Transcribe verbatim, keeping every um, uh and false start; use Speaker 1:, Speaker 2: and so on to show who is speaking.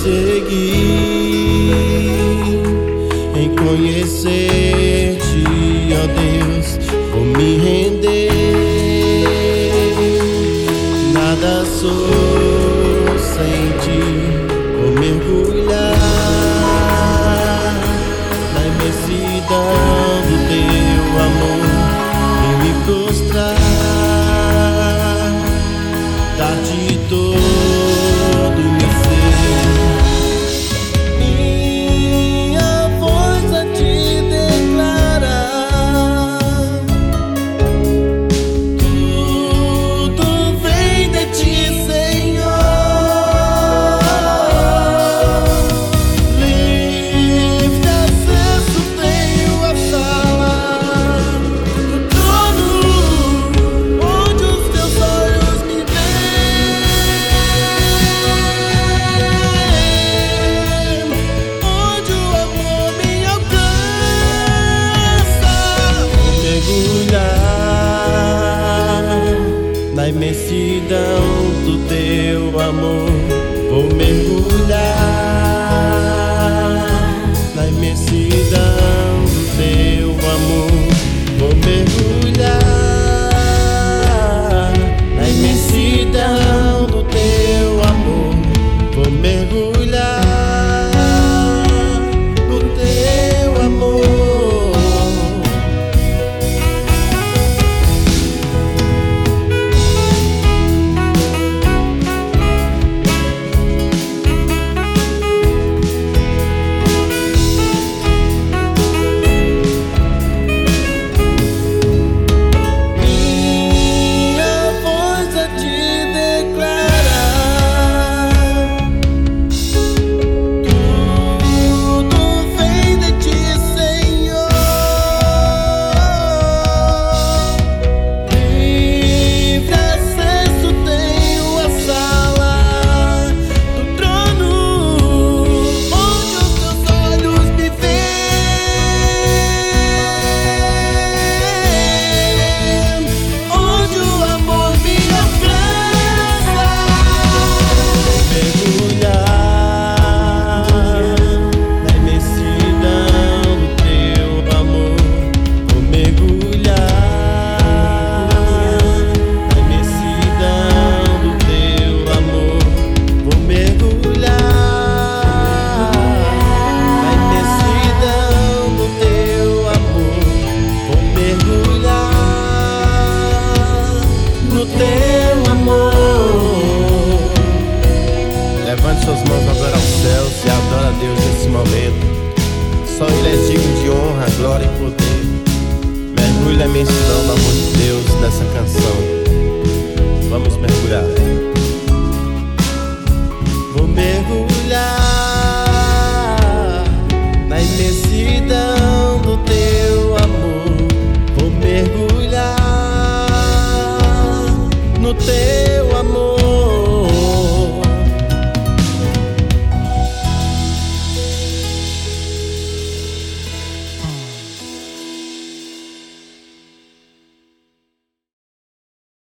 Speaker 1: prosseguir em conhecer-te, ó Deus, vou me render. Nada sou sem ti, vou mergulhar na imensidão do teu amor e me prostrar, dar-te todo meu ser. Minha voz a te declarar, tudo vem de ti, Senhor. Livre acesso tenho à sala do trono, onde os teus olhos me veem, onde o amor me alcança. Vou mergulhar na imensidão do teu amor, vou mergulhar na imensidão do teu amor, vou mergulhar na imensidão do teu amor, vou mergulhar no teu amor. Levante suas mãos agora aos céus e adora a Deus nesse momento. Só Ele é digno de honra, glória e poder. Mergulhe na imensidão do amor de Deus nessa canção. Vamos mergulhar. Vou mergulhar